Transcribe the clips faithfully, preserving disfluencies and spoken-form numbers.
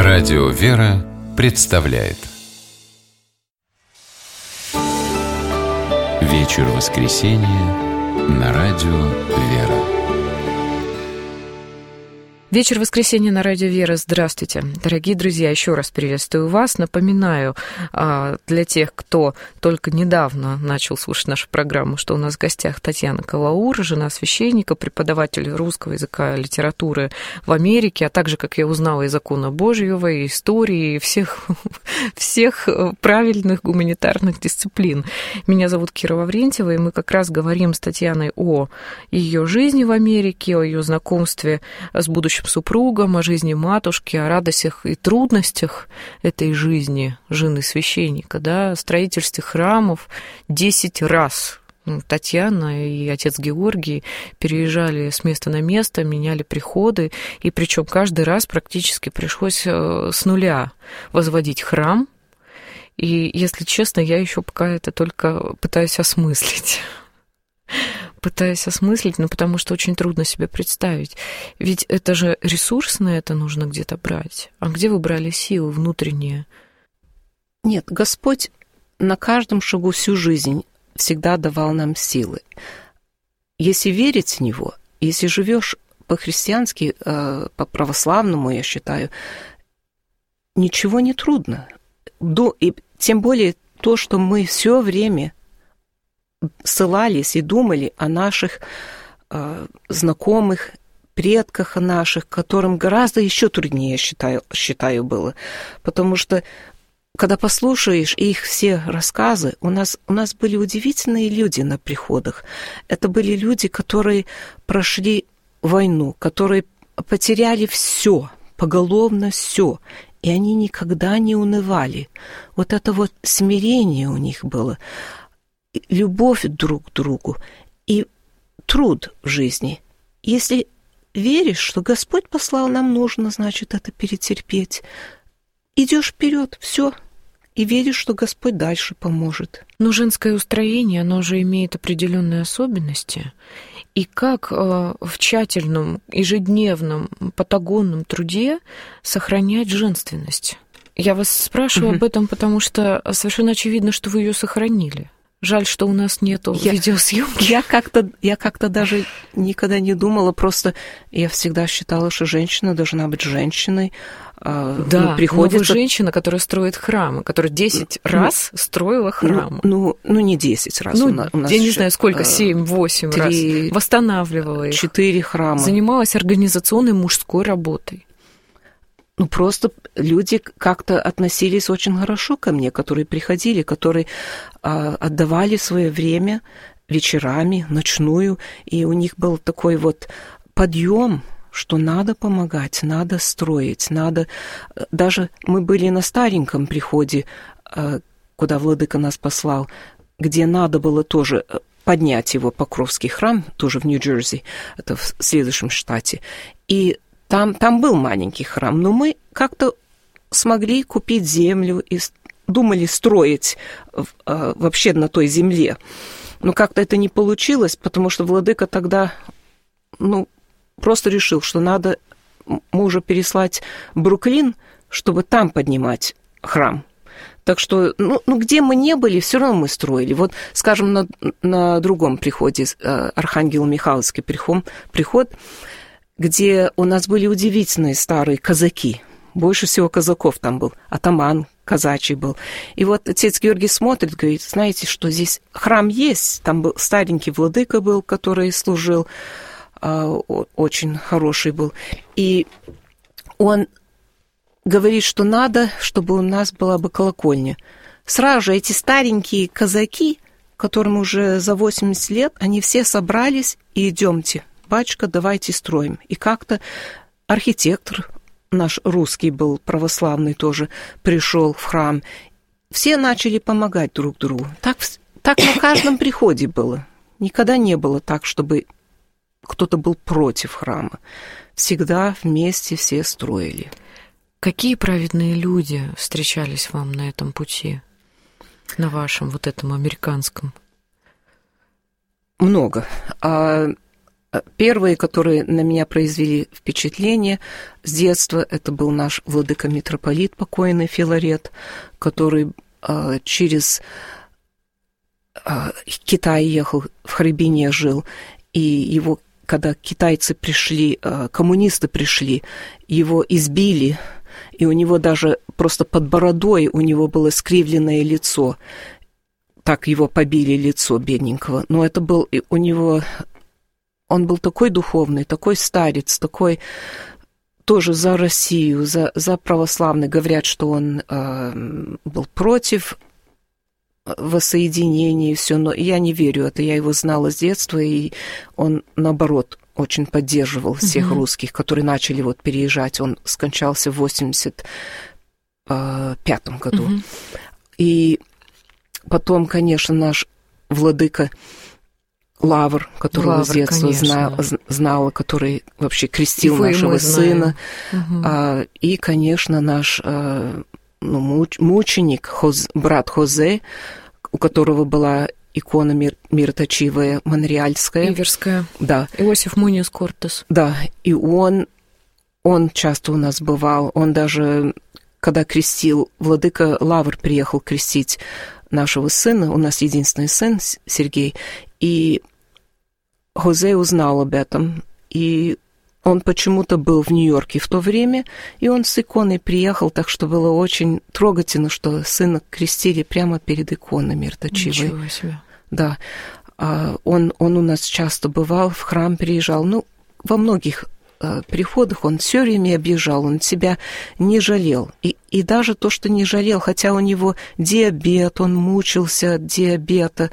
Радио «Вера» представляет Вечер воскресенья на Радио «Вера». Вечер воскресенья на Радио «Вера». Здравствуйте, дорогие друзья, еще раз приветствую вас. Напоминаю для тех, кто только недавно начал слушать нашу программу, что у нас в гостях Татьяна Калаур, жена священника, преподаватель русского языка и литературы в Америке, а также, как я узнала, и закона Божьего, и истории, и всех, всех правильных гуманитарных дисциплин. Меня зовут Кира Лаврентьева, и мы как раз говорим с Татьяной о ее жизни в Америке, о ее знакомстве с будущим супругом, о жизни матушки, о радостях и трудностях этой жизни жены священника, да, о строительстве храмов десять раз. Татьяна и отец Георгий переезжали с места на место, меняли приходы, и причем каждый раз практически пришлось с нуля возводить храм. И, если честно, я еще пока это только пытаюсь осмыслить. Пытаюсь осмыслить, ну, потому что очень трудно себе представить. Ведь это же ресурс на это нужно где-то брать. А где вы брали силы внутренние? Нет, Господь на каждом шагу всю жизнь всегда давал нам силы. Если верить в Него, если живешь по-христиански, по-православному, я считаю, ничего не трудно. И тем более то, что мы все время ссылались и думали о наших э, знакомых, предках наших, которым гораздо еще труднее, считаю, считаю, было. Потому что, когда послушаешь их все рассказы, у нас, у нас были удивительные люди на приходах. Это были люди, которые прошли войну, которые потеряли все, поголовно все, и они никогда не унывали. Вот это вот смирение у них было, любовь друг к другу и труд в жизни. Если веришь, что Господь послал, нам нужно, значит, это перетерпеть. Идешь вперед, все, и веришь, что Господь дальше поможет. Но женское устроение, оно же имеет определенные особенности. И как в тщательном, ежедневном, патагонном труде сохранять женственность? Я вас спрашиваю [S2] Угу. [S1] Об этом, потому что совершенно очевидно, что вы ее сохранили. Жаль, что у нас нету я, видеосъемки. Я как-то, я как-то даже никогда не думала, просто я всегда считала, что женщина должна быть женщиной. Да, ну, приходится... но вы женщина, которая строит храмы, которая десять ну, раз строила храмы. Ну, ну, ну, не десять раз. Ну, у нас, у нас я не знаю, сколько, семь-восемь раз. Восстанавливала их. Четыре храма. Занималась организационной мужской работой. Ну, просто люди как-то относились очень хорошо ко мне, которые приходили, которые а, отдавали свое время вечерами, ночную, и у них был такой вот подъем, что надо помогать, надо строить, надо... Даже мы были на стареньком приходе, а, куда владыка нас послал, где надо было тоже поднять его, Покровский храм, тоже в Нью-Джерси, это в следующем штате, и Там, там был маленький храм, но мы как-то смогли купить землю и думали строить э, вообще на той земле. Но как-то это не получилось, потому что владыка тогда ну, просто решил, что надо мужа переслать в Бруклин, чтобы там поднимать храм. Так что, ну, ну где мы не были, все равно мы строили. Вот, скажем, на, на другом приходе, э, Архангело-Михайловский приход, приход где у нас были удивительные старые казаки. Больше всего казаков там был. Атаман казачий был. И вот отец Георгий смотрит, говорит, знаете, что здесь храм есть. Там был старенький владыка был, который служил, очень хороший был. И он говорит, что надо, чтобы у нас была бы колокольня. Сразу же эти старенькие казаки, которым уже за восемьдесят лет, они все собрались и идемте. Батюшка, давайте строим. И как-то архитектор наш русский был, православный тоже, пришел в храм. Все начали помогать друг другу. Так, так на каждом приходе было. Никогда не было так, чтобы кто-то был против храма. Всегда вместе все строили. Какие праведные люди встречались вам на этом пути, на вашем вот этом американском? Много. Первые, которые на меня произвели впечатление с детства, это был наш владыка-митрополит, покойный Филарет, который э, через э, Китай ехал, в Харбине жил, и его, когда китайцы пришли, э, коммунисты пришли, его избили, и у него даже просто под бородой у него было скривленное лицо. Так его побили, лицо бедненького. Но это был у него... Он был такой духовный, такой старец, такой тоже за Россию, за, за православный. Говорят, что он э, был против воссоединения и все, но я не верю это. Я его знала с детства, и он, наоборот, очень поддерживал всех mm-hmm. русских, которые начали вот переезжать. Он скончался в восемьдесят пятом году. Mm-hmm. И потом, конечно, наш владыка Лавр, которого Лавр, с детства знал, знала, который вообще крестил Вы нашего сына. Угу. А, и, конечно, наш а, ну, муч, мученик, Хоз, брат Хозе, у которого была икона мир, мироточивая, монреальская. Иверская. Да. Иосиф Муниус Кортес. Да, и он, он часто у нас бывал. Он даже, когда крестил, владыка Лавр приехал крестить нашего сына, у нас единственный сын Сергей, и Хозе узнал об этом, и он почему-то был в Нью-Йорке в то время, и он с иконой приехал, так что было очень трогательно, что сына крестили прямо перед иконой мироточивой. Ничего себе. Да, он, он у нас часто бывал, в храм приезжал, ну, во многих приходах он все время объезжал, он себя не жалел. И, и даже то, что не жалел, хотя у него диабет, он мучился от диабета,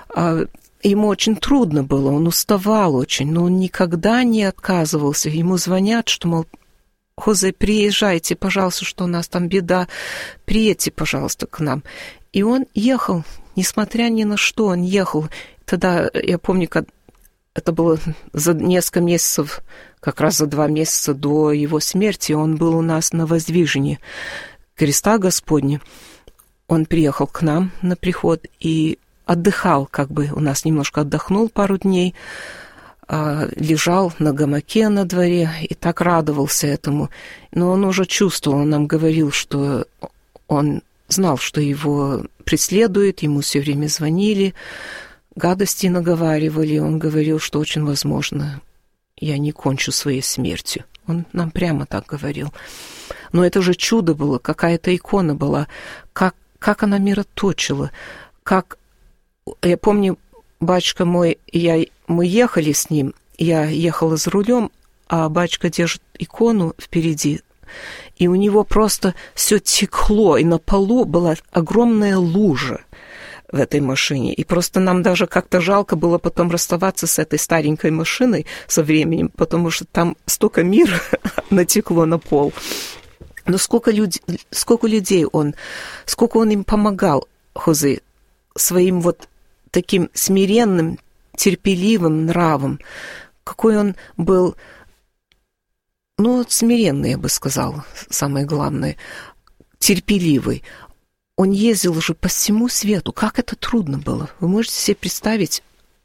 ему очень трудно было, он уставал очень, но он никогда не отказывался. Ему звонят, что, мол, Хозе, приезжайте, пожалуйста, что у нас там беда, приедьте, пожалуйста, к нам. И он ехал, несмотря ни на что, он ехал. Тогда, я помню, как это было за несколько месяцев, как раз за два месяца до его смерти, он был у нас на воздвижении креста Господня. Он приехал к нам на приход и отдыхал, как бы у нас немножко отдохнул пару дней, лежал на гамаке на дворе и так радовался этому. Но он уже чувствовал, он нам говорил, что он знал, что его преследуют, ему все время звонили, гадости наговаривали. Он говорил, что очень возможно, я не кончу своей смертью. Он нам прямо так говорил. Но это же чудо было, какая-то икона была, как, как она мироточила, как... Я помню, батюшка мой, я, мы ехали с ним, я ехала за рулем, а батюшка держит икону впереди, и у него просто все текло, и на полу была огромная лужа в этой машине. И просто нам даже как-то жалко было потом расставаться с этой старенькой машиной со временем, потому что там столько мира натекло на пол. Но сколько, люд... сколько людей он, сколько он им помогал, Хозе, своим вот таким смиренным, терпеливым нравом, какой он был, ну, смиренный, я бы сказала, самое главное, терпеливый. Он ездил уже по всему свету. Как это трудно было. Вы можете себе представить,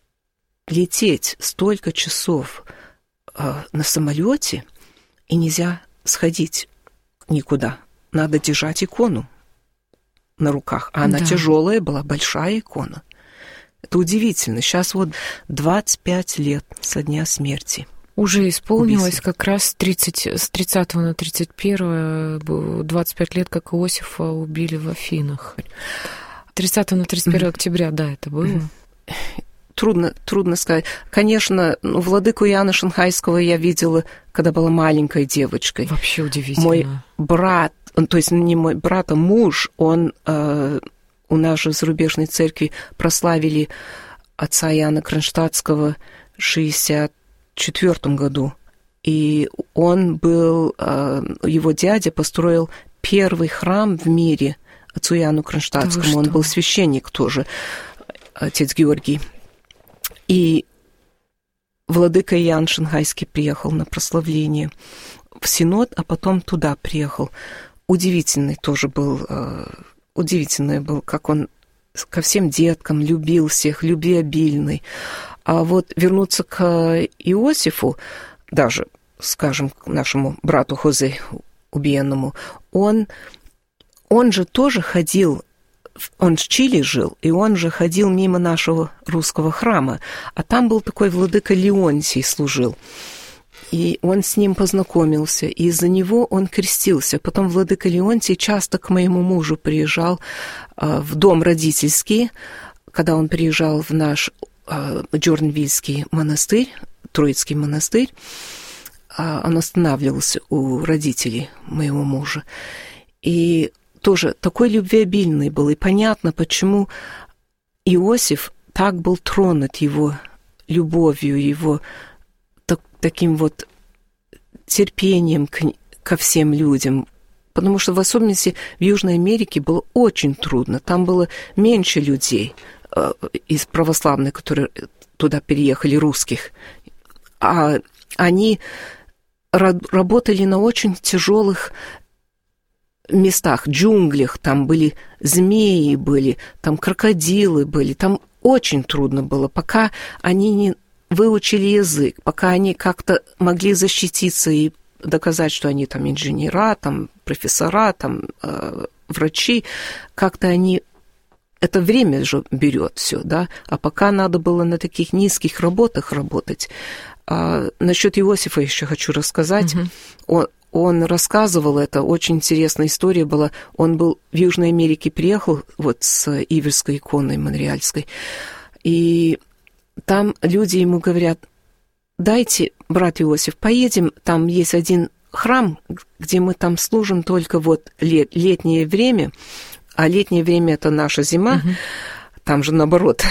лететь столько часов э, на самолете, и нельзя сходить никуда. Надо держать икону на руках. А она да. тяжелая была, большая икона. Это удивительно. Сейчас вот двадцать пять лет со дня смерти. Уже исполнилось убийство. Как раз тридцать, с тридцатого на тридцать первое, двадцать пять лет, как Иосифа убили в Афинах. тридцатого на тридцать первое октября, да, это было? Трудно, трудно сказать. Конечно, ну, владыку Иоанна Шанхайского я видела, когда была маленькой девочкой. Вообще удивительно. Мой брат, то есть не мой брат, а муж, он... Э, у нас же в зарубежной церкви прославили отца Иоанна Кронштадтского в шестьдесят четвёртом году. И он был, его дядя построил первый храм в мире отцу Иоанну Кронштадтскому. Он был священник тоже, отец Георгий. И владыка Иоанн Шанхайский приехал на прославление в Синод, а потом туда приехал. Удивительный тоже был... Удивительный был, как он ко всем деткам любил всех, любвеобильный. А вот вернуться к Иосифу, даже, скажем, к нашему брату Хозе убиенному, он, он же тоже ходил, он в Чили жил, и он же ходил мимо нашего русского храма, а там был такой владыка Леонтий служил. И он с ним познакомился, и из-за него он крестился. Потом владыка Леонтий часто к моему мужу приезжал э, в дом родительский, когда он приезжал в наш э, Джорнвильский монастырь, Троицкий монастырь, э, он останавливался у родителей моего мужа. И тоже такой любвеобильный был, и понятно, почему Иосиф так был тронут его любовью, его таким вот терпением к, ко всем людям, потому что в особенности в Южной Америке было очень трудно. Там было меньше людей э, из православных, которые туда переехали, русских. А они ра- работали на очень тяжелых местах, джунглях. Там были змеи, были, там крокодилы были. Там очень трудно было, пока они не выучили язык, пока они как-то могли защититься и доказать, что они там инженера, там профессора, там э, врачи, как-то они... Это время же берет все, да, а пока надо было на таких низких работах работать. А, насчет Иосифа еще хочу рассказать. Mm-hmm. Он, он рассказывал, это очень интересная история была. Он был в Южной Америке, приехал вот с Иверской иконой монреальской, и там люди ему говорят: дайте, брат Иосиф, поедем, там есть один храм, где мы там служим только вот лет, летнее время, а летнее время — это наша зима, угу. Там же наоборот,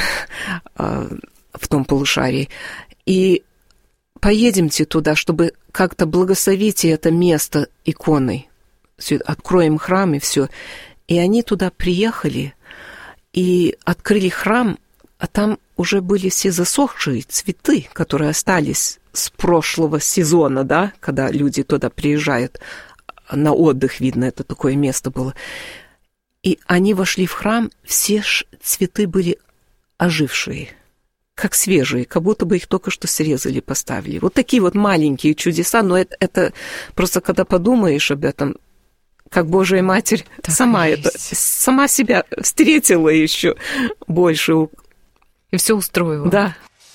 в том полушарии. И поедемте туда, чтобы как-то благословить это место иконой, откроем храм и все. И они туда приехали и открыли храм, а там уже были все засохшие цветы, которые остались с прошлого сезона, да, когда люди туда приезжают на отдых, видно, это такое место было. И они вошли в храм, все цветы были ожившие, как свежие, как будто бы их только что срезали, поставили. Вот такие вот маленькие чудеса, но это, это просто когда подумаешь об этом, как Божия Матерь так сама это, сама себя встретила еще больше. И все устроило. Да.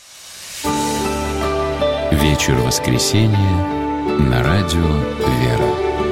Вечер воскресенья на радио «Вера».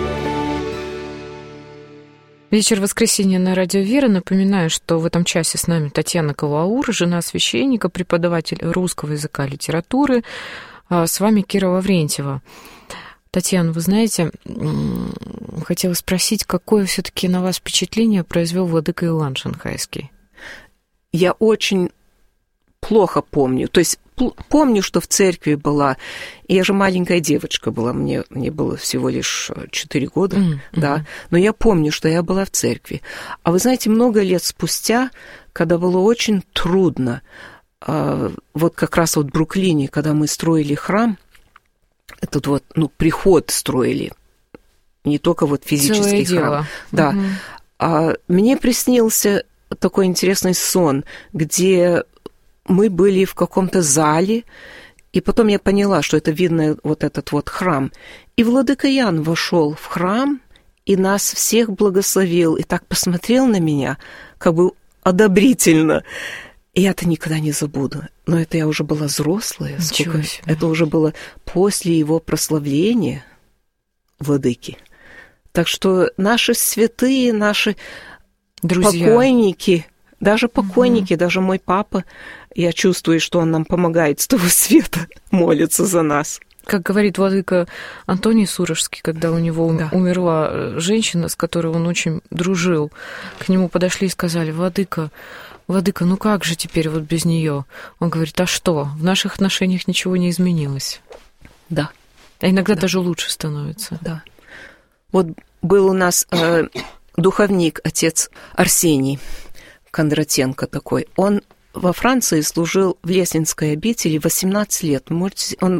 Вечер воскресенья на радио «Вера». Напоминаю, что в этом часе с нами Татьяна Калаур, жена священника, преподаватель русского языка и литературы. С вами Кира Лаврентьева. Татьяна, вы знаете, хотела спросить, какое все-таки на вас впечатление произвел владыка Иоанн Шанхайский? Я очень плохо помню. То есть помню, что в церкви была. Я же маленькая девочка была, мне, мне было всего лишь четыре года, mm-hmm. да. Но я помню, что я была в церкви. А вы знаете, много лет спустя, когда было очень трудно, вот как раз вот в Бруклине, когда мы строили храм, этот вот, ну, приход строили, не только вот физический Целое храм. дело. Да. Mm-hmm. А мне приснился такой интересный сон, где мы были в каком-то зале, и потом я поняла, что это видно вот этот вот храм. И владыка Иоанн вошел в храм и нас всех благословил, и так посмотрел на меня, как бы одобрительно. И я это никогда не забуду. Но это я уже была взрослая. Сколько... Это уже было после его прославления владыки. Так что наши святые, наши друзья, покойники, даже покойники, угу. даже мой папа, я чувствую, что он нам помогает с того света, молится за нас. Как говорит владыка Антоний Сурожский, когда у него да. умерла женщина, с которой он очень дружил, к нему подошли и сказали: «Владыка, Владыка, ну как же теперь вот без нее?» Он говорит: «А что, в наших отношениях ничего не изменилось». Да. А иногда да. даже лучше становится. Да. Вот был у нас э, духовник, отец Арсений Кондратенко такой. Он во Франции служил в Леснинской обители восемнадцать лет. Можете, он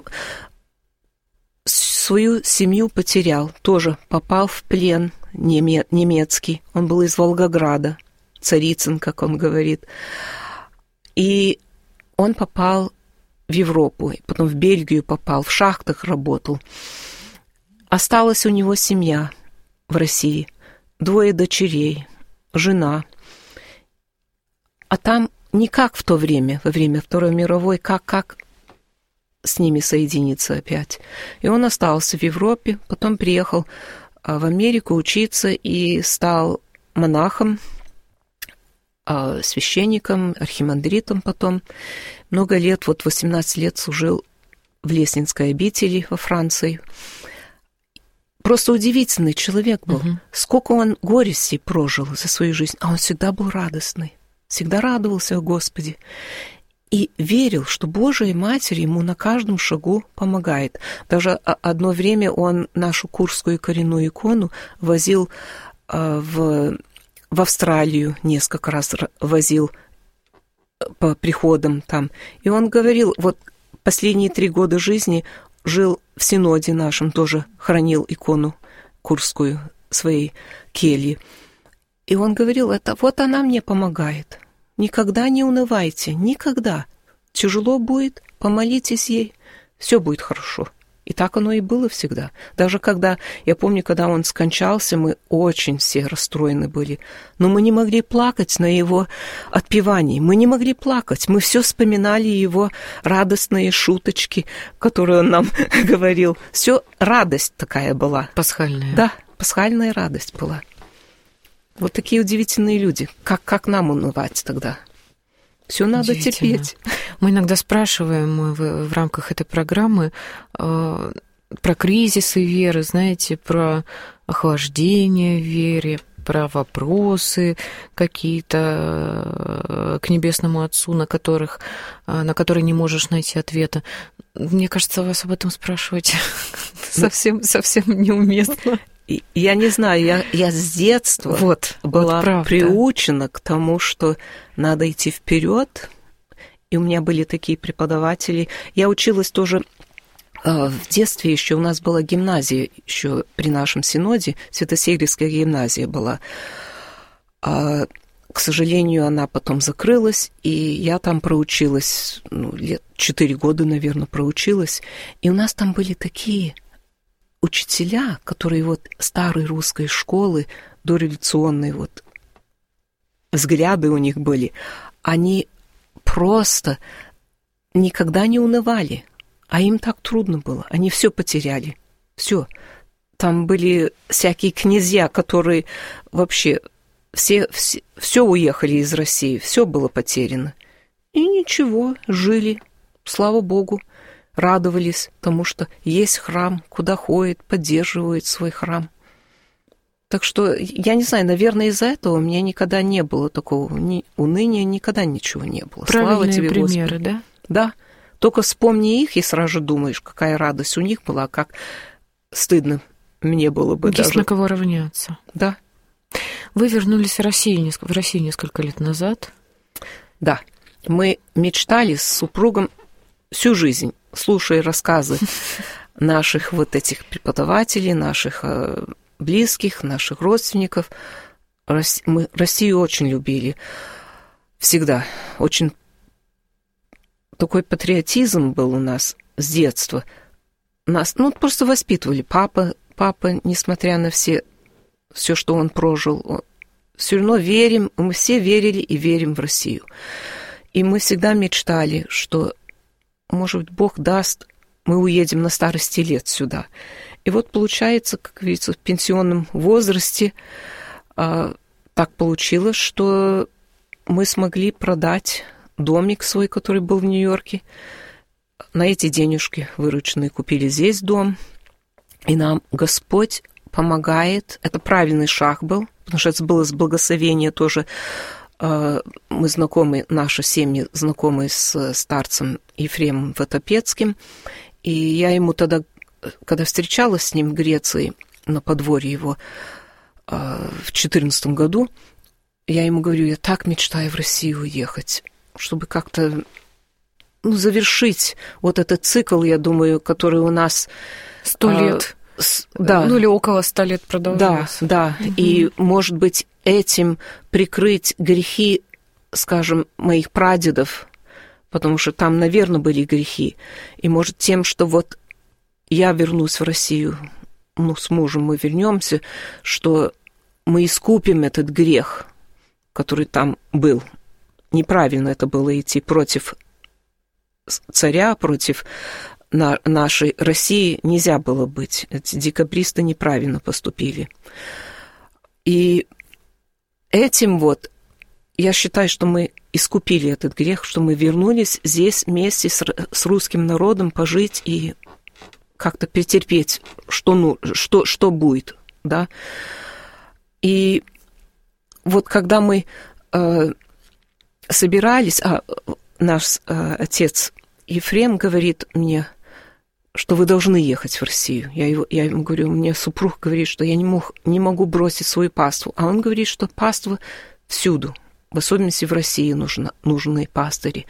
свою семью потерял, тоже попал в плен неме, немецкий. Он был из Волгограда, Царицын, как он говорит. И он попал Европу, потом в Бельгию попал, в шахтах работал. Осталась у него семья в России, двое дочерей, жена. А там никак в то время, во время Второй мировой, как, как с ними соединиться опять. И он остался в Европе, потом приехал в Америку учиться и стал монахом, священником, архимандритом потом. Много лет, вот восемнадцать лет служил в Леснинской обители во Франции. Просто удивительный человек был. Угу. Сколько он горестей прожил за свою жизнь, а он всегда был радостный, всегда радовался о Господе. И верил, что Божия Матерь ему на каждом шагу помогает. Даже одно время он нашу курскую коренную икону возил в, в Австралию, несколько раз возил по приходам там. И он говорил, вот последние три года жизни жил в Синоде нашем, тоже хранил икону курскую своей кельи. И он говорил, это вот она мне помогает. Никогда не унывайте, никогда. Тяжело будет, помолитесь ей, все будет хорошо. И так оно и было всегда. Даже когда, я помню, когда он скончался, мы очень все расстроены были. Но мы не могли плакать на его отпевании. Мы не могли плакать. Мы все вспоминали его радостные шуточки, которые он нам говорил. Все радость такая была. Пасхальная. Да, пасхальная радость была. Вот такие удивительные люди. Как, как нам унывать тогда? Все надо терпеть. Мы иногда спрашиваем в, в рамках этой программы э, про кризисы веры, знаете, про охлаждение в вере, про вопросы какие-то к Небесному Отцу, на, которых, на которые не можешь найти ответа. Мне кажется, вас об этом спрашивать совсем, совсем неуместно. Я не знаю, я, я с детства вот, была вот приучена к тому, что надо идти вперед. И у меня были такие преподаватели. Я училась тоже э, в детстве еще. У нас была гимназия еще при нашем синоде, Свято-Сергиевская гимназия была. А, к сожалению, она потом закрылась, и я там проучилась, ну, лет четыре года, наверное, проучилась. И у нас там были такие учителя, которые вот старой русской школы, дореволюционные вот взгляды у них были, они просто никогда не унывали, а им так трудно было, они все потеряли, все. Там были всякие князья, которые вообще все, все, все уехали из России, все было потеряно. И ничего, жили, слава Богу. Радовались тому, что есть храм, куда ходит, поддерживает свой храм. Так что, я не знаю, наверное, из-за этого у меня никогда не было такого ни уныния, никогда ничего не было. Правильные Слава тебе, примеры, Господи. Да? Да. Только вспомни их, и сразу же думаешь, какая радость у них была, как стыдно мне было бы Есть даже. на кого равняться. Да. Вы вернулись в Россию, в Россию несколько лет назад. Да. Мы мечтали с супругом всю жизнь, слушая рассказы наших вот этих преподавателей, наших близких, наших родственников. Мы Россию очень любили. Всегда. Очень такой патриотизм был у нас с детства. Нас, ну, просто воспитывали. Папа, папа, несмотря на все, все, что он прожил, все равно верим, мы все верили и верим в Россию. И мы всегда мечтали, что, может быть, Бог даст, мы уедем на старости лет сюда. И вот получается, как говорится, в пенсионном возрасте а, так получилось, что мы смогли продать домик свой, который был в Нью-Йорке. На эти денежки вырученные купили здесь дом. И нам Господь помогает. Это правильный шаг был, потому что это было с благословения тоже. Мы знакомы, наши семьи знакомы с старцем Ефремом Ватопецким. И я ему тогда, когда встречалась с ним в Греции, на подворье его, в четырнадцатом году, я ему говорю, я так мечтаю в Россию уехать, чтобы как-то, ну, завершить вот этот цикл, я думаю, который у нас... Сто лет. А, с, да. Ну, или около ста лет продолжался. Да, да. Угу. И, может быть, этим прикрыть грехи, скажем, моих прадедов, потому что там, наверное, были грехи. И, может, тем, что вот я вернусь в Россию, ну, с мужем мы вернемся, что мы искупим этот грех, который там был. Неправильно это было идти против царя, против на нашей России. Нельзя было быть. Эти декабристы неправильно поступили. И этим вот я считаю, что мы искупили этот грех, что мы вернулись здесь вместе с, с русским народом пожить и как-то перетерпеть, что, ну, что, что будет, да. И вот когда мы э, собирались, а наш э, отец Ефрем говорит мне, что вы должны ехать в Россию. Я, его, я ему говорю, мне супруг говорит, что я не, мог, не могу бросить свою паству. А он говорит, что паства всюду, в особенности в России нужно, нужны пастыри.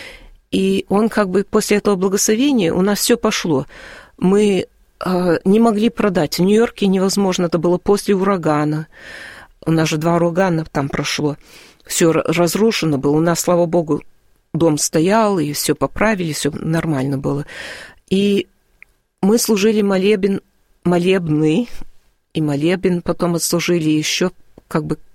И он как бы после этого благословения у нас все пошло. Мы э, не могли продать. В Нью-Йорке невозможно, это было после урагана. У нас же два урагана там прошло. Все разрушено было. У нас, слава богу, дом стоял, и все поправили, все нормально было. И мы служили молебен, молебны, и молебен потом отслужили еще как бы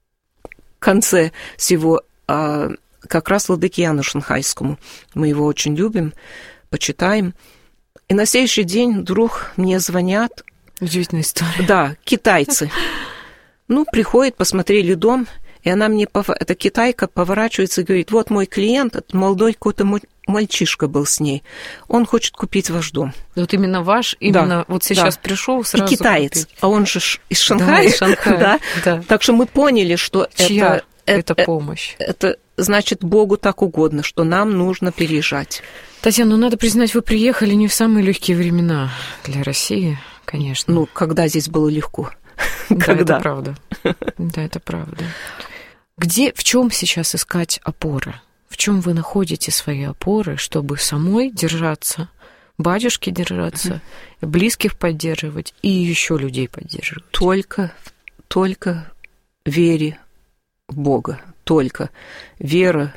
в конце всего а, как раз владыке Иоанну Шанхайскому. Мы его очень любим, почитаем. И на следующий день вдруг мне звонят. Удивительная история. Да, китайцы. Ну, приходят, посмотрели дом, и она мне, эта китайка, поворачивается и говорит, вот мой клиент, это молодой какой-то мальчишка был с ней, он хочет купить ваш дом. Вот именно ваш, именно да, вот сейчас да. пришел сразу. И китаец, купить. А он же из Шанхая. Да, из Шанхая. да. Да. Так что мы поняли, что Чья это, это помощь. Это, это значит Богу так угодно, что нам нужно переезжать. Татьяна, ну надо признать, вы приехали не в самые легкие времена для России, конечно. Ну, когда здесь было легко. Да, Когда? это правда. Да, это правда. Где, в чем сейчас искать опоры? В чем вы находите свои опоры, чтобы самой держаться, батюшке держаться, uh-huh. близких поддерживать и еще людей поддерживать? Только, только вере в Бога, только вера,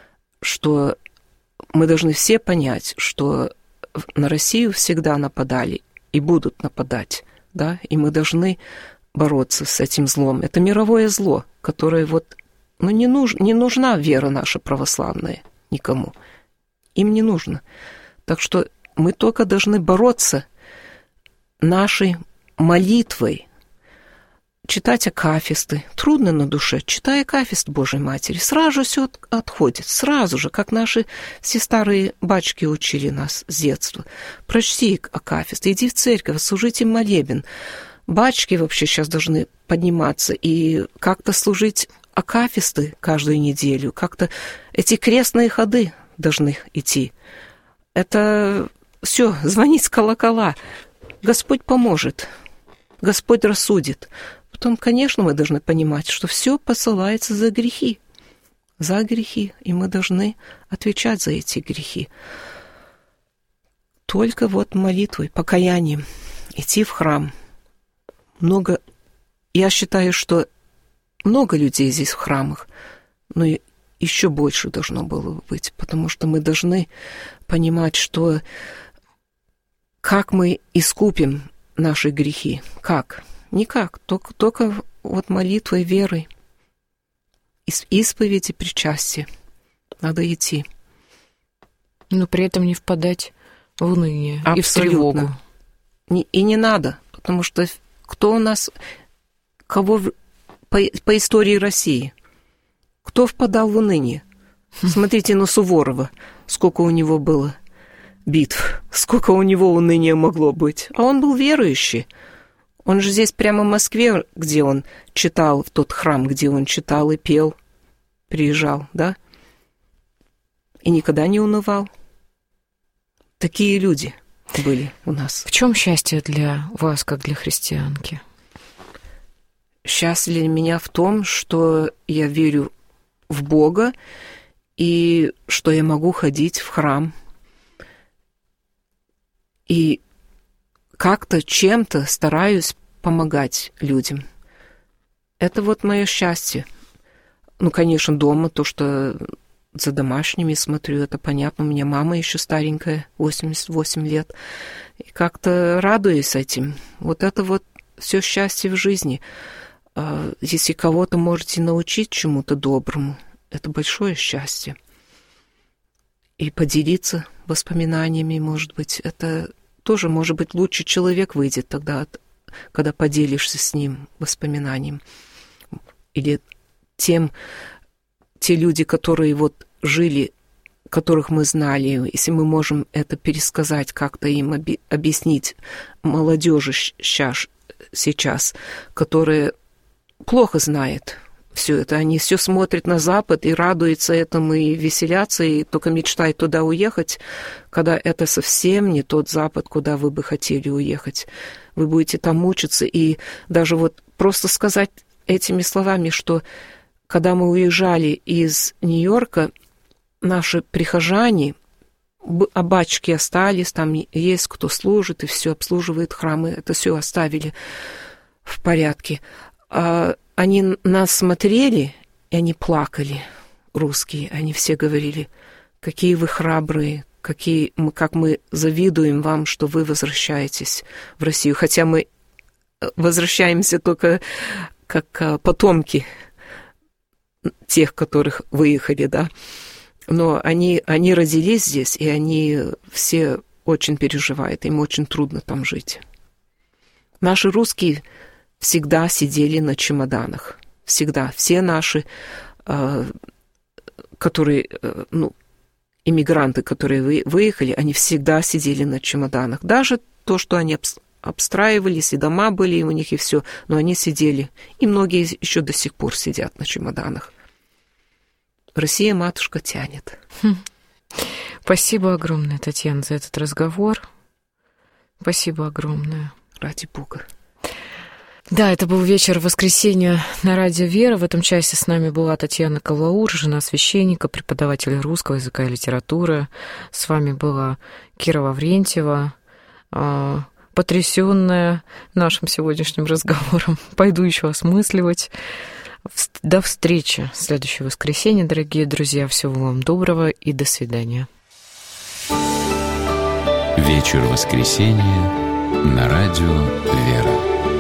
что мы должны все понять, что на Россию всегда нападали и будут нападать, да, и мы должны бороться с этим злом. Это мировое зло, которое вот, ну, не, нуж, не нужна вера наша православная никому. Им не нужно. Так что мы только должны бороться нашей молитвой, читать акафисты. Трудно на душе. Читай акафист Божьей Матери. Сразу же все отходит. Сразу же, как наши все старые батюшки учили нас с детства. Прочти акафист, иди в церковь, служите молебен. Батюшки вообще сейчас должны подниматься и как-то служить акафисты каждую неделю. Как-то эти крестные ходы должны идти. Это все, звонить с колокола. Господь поможет. Господь рассудит. Потом, конечно, мы должны понимать, что все посылается за грехи. За грехи. И мы должны отвечать за эти грехи. Только вот молитвой, покаянием. Идти в храм. Много... Я считаю, что много людей здесь в храмах, но еще больше должно было быть, потому что мы должны понимать, что как мы искупим наши грехи. Как? Никак. Только, только вот молитвой, верой, исповедь и причастие. Надо идти. Но при этом не впадать в уныние и в тревогу. Не, и не надо, потому что кто у нас, кого по, по истории России, кто впадал в уныние? Смотрите на Суворова, сколько у него было битв, сколько у него уныния могло быть. А он был верующий. Он же здесь прямо в Москве, где он читал, в тот храм, где он читал и пел, приезжал, да? И никогда не унывал. Такие люди были у нас. В чем счастье для вас, как для христианки? Счастье для меня в том, что я верю в Бога и что я могу ходить в храм и как-то чем-то стараюсь помогать людям. Это вот мое счастье. Ну, конечно, дома то, что за домашними смотрю, это понятно. У меня мама еще старенькая, восемьдесят восемь лет. И как-то радуюсь этим. Вот это вот все счастье в жизни. Если кого-то можете научить чему-то доброму, это большое счастье. И поделиться воспоминаниями, может быть, это тоже, может быть, лучший человек выйдет тогда, когда поделишься с ним воспоминанием. Или тем, те люди, которые вот жили, которых мы знали, если мы можем это пересказать, как-то им оби- объяснить молодежи сейчас, сейчас, которая плохо знает все это. Они все смотрят на Запад и радуются этому, и веселятся, и только мечтают туда уехать, когда это совсем не тот Запад, куда вы бы хотели уехать. Вы будете там мучиться. И даже вот просто сказать этими словами, что когда мы уезжали из Нью-Йорка, наши прихожане, абачки остались, там есть кто служит и все обслуживает храмы, это все оставили в порядке. А они нас смотрели, и они плакали, русские. Они все говорили, какие вы храбрые, какие мы, как мы завидуем вам, что вы возвращаетесь в Россию. Хотя мы возвращаемся только как потомки тех, которых выехали, да. Но они, они родились здесь, и они все очень переживают, им очень трудно там жить. Наши русские всегда сидели на чемоданах. Всегда. Все наши, э, которые, э, ну, иммигранты, которые выехали, они всегда сидели на чемоданах. Даже то, что они обстраивались, и дома были у них, и все, но они сидели. И многие еще до сих пор сидят на чемоданах. Россия, матушка, тянет. Спасибо огромное, Татьяна, за этот разговор. Спасибо огромное. Ради Бога. Да, это был вечер воскресенья на радио «Вера». В этом часе с нами была Татьяна Калаур, жена священника, преподаватель русского языка и литературы. С вами была Кира Лаврентьева, потрясённая нашим сегодняшним разговором. Пойду еще осмысливать. До встречи в следующее воскресенье, дорогие друзья. Всего вам доброго и до свидания. Вечер воскресенья на радио «Вера».